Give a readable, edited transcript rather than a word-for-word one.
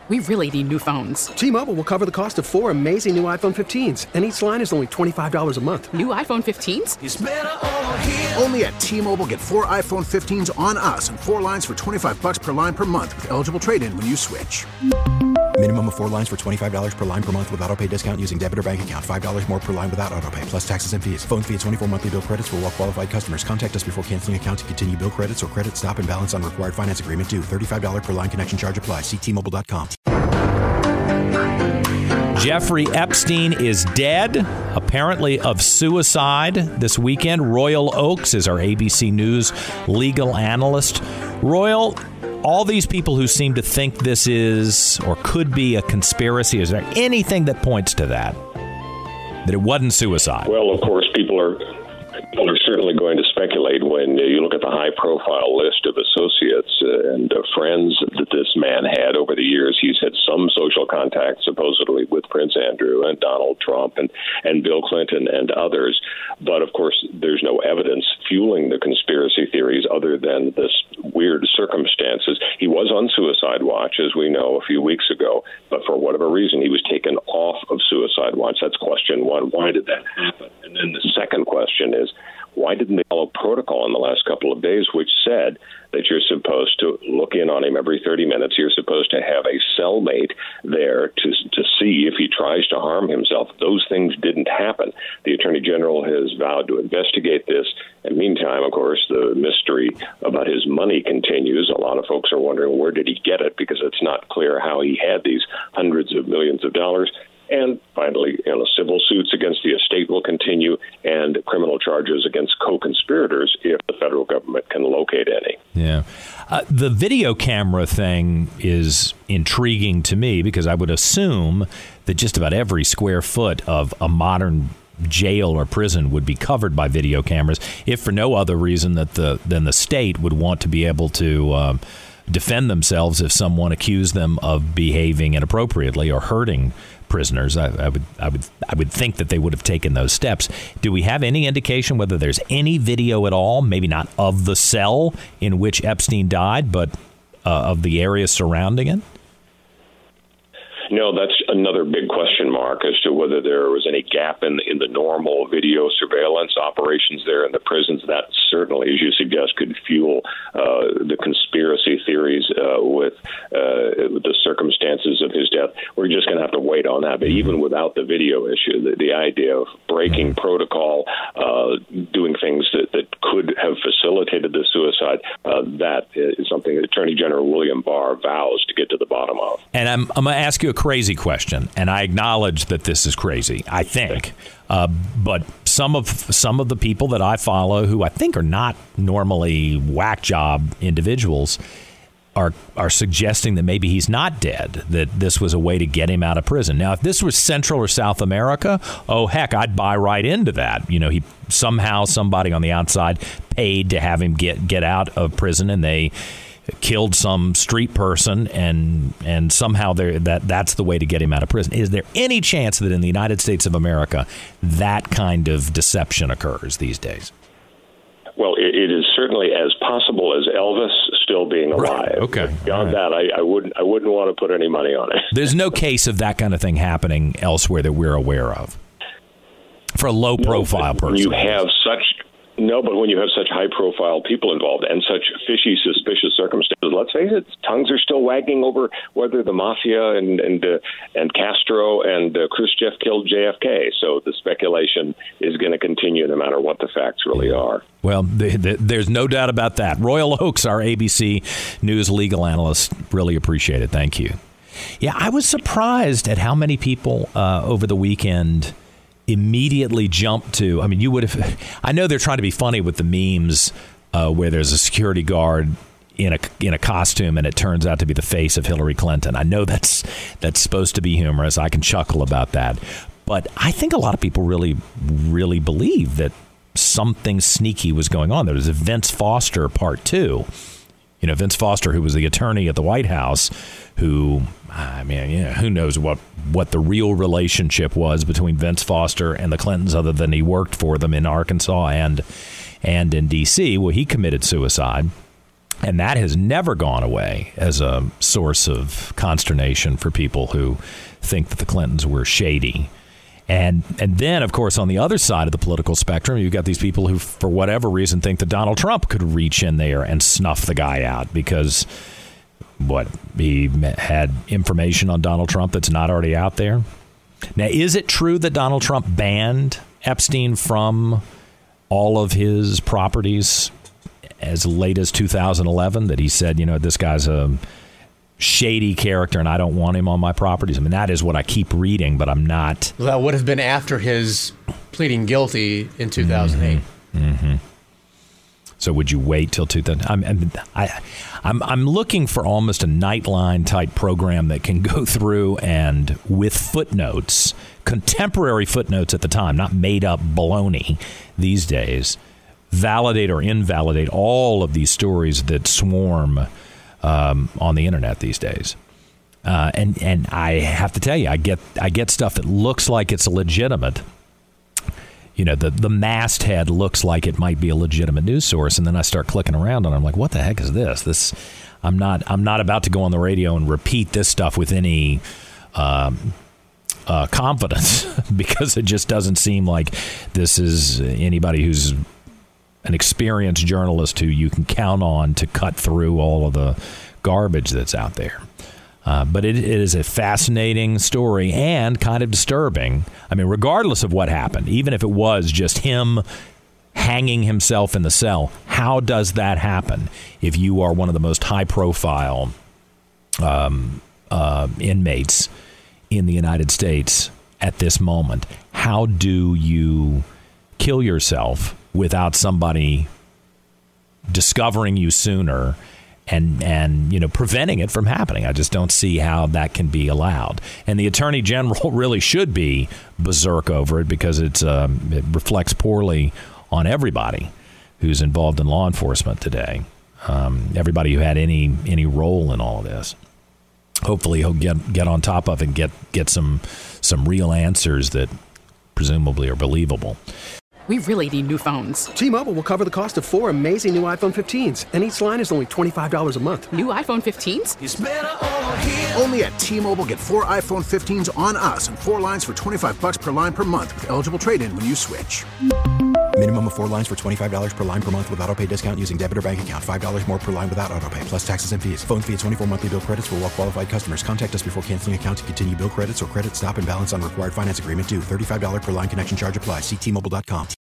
We really need new phones. T-Mobile will cover the cost of 4 amazing new iPhone 15s, and each line is only $25 a month. New iPhone 15s? It's better over here. Only at T-Mobile, get 4 iPhone 15s on us and 4 lines for $25 per line per month with eligible trade-in when you switch. Minimum of 4 lines for $25 per line per month with autopay discount using debit or bank account. $5 more per line without autopay, plus taxes and fees. Phone fee at 24 monthly bill credits for well-qualified customers. Contact us before canceling account to continue bill credits or credit stop and balance on required finance agreement due. $35 per line connection charge applies. See T-Mobile.com. Jeffrey Epstein is dead, apparently of suicide this weekend. Royal Oakes is our ABC News legal analyst. Royal, all these people who seem to think this is or could be a conspiracy, is there anything that points to that it wasn't suicide? Well, of course, people are certainly going to speculate when you look at the high-profile list of associates and friends that this man had over the years. He's had some social contact, supposedly, with Prince Andrew and Donald Trump and Bill Clinton and others. But, of course, there's no evidence fueling the conspiracy theories other than this weird circumstances. He was on suicide watch, as we know, a few weeks ago, but for whatever reason, he was taken off of suicide watch. That's question one. Why did that happen? And then the second question is, why didn't they follow protocol in the last couple of days, which said that you're supposed to look in on him every 30 minutes? You're supposed to have a cellmate there to see if he tries to harm himself. Those things didn't happen. The Attorney General has vowed to investigate this. And meantime, of course, the mystery about his money continues. A lot of folks are wondering, where did he get it? Because it's not clear how he had these hundreds of millions of dollars. And finally, civil suits against the estate will continue, and criminal charges against co-conspirators if the federal government can locate any. Yeah. The video camera thing is intriguing to me because I would assume that just about every square foot of a modern jail or prison would be covered by video cameras, if for no other reason than the state would want to be able to defend themselves if someone accused them of behaving inappropriately or hurting prisoners. I would think that they would have taken those steps. Do we have any indication whether there's any video at all, maybe not of the cell in which Epstein died, but of the area surrounding it? No, that's another big question mark as to whether there was any gap in the normal video surveillance operations there in the prisons. That certainly, as you suggest, could fuel the conspiracy theories with the circumstances of his death. We're just going to have to wait on that. But even without the video issue, the idea of breaking protocol, doing things that could have facilitated the suicide, that is something that Attorney General William Barr vows to get to the bottom of. And I'm going to ask you a crazy question, and I acknowledge that this is crazy, I think. But some of the people that I follow who I think are not normally whack job individuals are suggesting that maybe he's not dead, that this was a way to get him out of prison. Now, if this was Central or South America, oh, heck, I'd buy right into that. He somehow somebody on the outside paid to have him get out of prison, and they killed some street person, and somehow that's the way to get him out of prison. Is there any chance that in the United States of America that kind of deception occurs these days? Well, it is certainly as possible as Elvis still being alive. Right. Okay. Beyond that, I wouldn't want to put any money on it. There's no case of that kind of thing happening elsewhere that we're aware of for a low-profile person. But when you have such high-profile people involved and such fishy, suspicious circumstances, let's face it, tongues are still wagging over whether the mafia and Castro and Khrushchev killed JFK. So the speculation is going to continue no matter what the facts really are. Well, there's no doubt about that. Royal Oakes, our ABC News legal analyst, really appreciate it. Thank you. Yeah, I was surprised at how many people over the weekend immediately jump to. I mean, you would have. I know they're trying to be funny with the memes where there's a security guard in a costume and it turns out to be the face of Hillary Clinton. I know that's supposed to be humorous. I can chuckle about that, but I think a lot of people really, really believe that something sneaky was going on. There was a Vince Foster part 2. Vince Foster, who was the attorney at the White House, who, who knows what the real relationship was between Vince Foster and the Clintons other than he worked for them in Arkansas and in D.C. Well, he committed suicide. And that has never gone away as a source of consternation for people who think that the Clintons were shady. And then, of course, on the other side of the political spectrum, you've got these people who, for whatever reason, think that Donald Trump could reach in there and snuff the guy out because, he had information on Donald Trump that's not already out there. Now, is it true that Donald Trump banned Epstein from all of his properties as late as 2011, that he said, this guy's a shady character and I don't want him on my properties? I mean, that is what I keep reading, but I'm not. Well, that would have been after his pleading guilty in 2008. Mm-hmm. So would you wait till 2000? I'm looking for almost a Nightline type program that can go through and, with footnotes, contemporary footnotes at the time, not made up baloney these days, validate or invalidate all of these stories that swarm on the internet these days. And I have to tell you, I get stuff that looks like it's legitimate. The masthead looks like it might be a legitimate news source, and then I start clicking around and I'm like, what the heck is this? I'm not about to go on the radio and repeat this stuff with any confidence because it just doesn't seem like this is anybody who's an experienced journalist who you can count on to cut through all of the garbage that's out there. But it is a fascinating story and kind of disturbing. I mean, regardless of what happened, even if it was just him hanging himself in the cell, how does that happen if you are one of the most high-profile inmates in the United States at this moment? How do you kill yourself without somebody discovering you sooner and preventing it from happening? I just don't see how that can be allowed. And the Attorney General really should be berserk over it because it reflects poorly on everybody who's involved in law enforcement today. Everybody who had any role in all of this. Hopefully he'll get on top of it and get some real answers that presumably are believable. We really need new phones. T-Mobile will cover the cost of 4 amazing new iPhone 15s, and each line is only $25 a month. New iPhone 15s? It's better over here. Only at T-Mobile, get 4 iPhone 15s on us and 4 lines for $25 per line per month with eligible trade-in when you switch. Minimum of 4 lines for $25 per line per month with autopay discount using debit or bank account. $5 more per line without autopay, plus taxes and fees. Phone fee at 24 monthly bill credits for well-qualified customers. Contact us before canceling account to continue bill credits or credit stop and balance on required finance agreement due. $35 per line connection charge applies. See T-Mobile.com.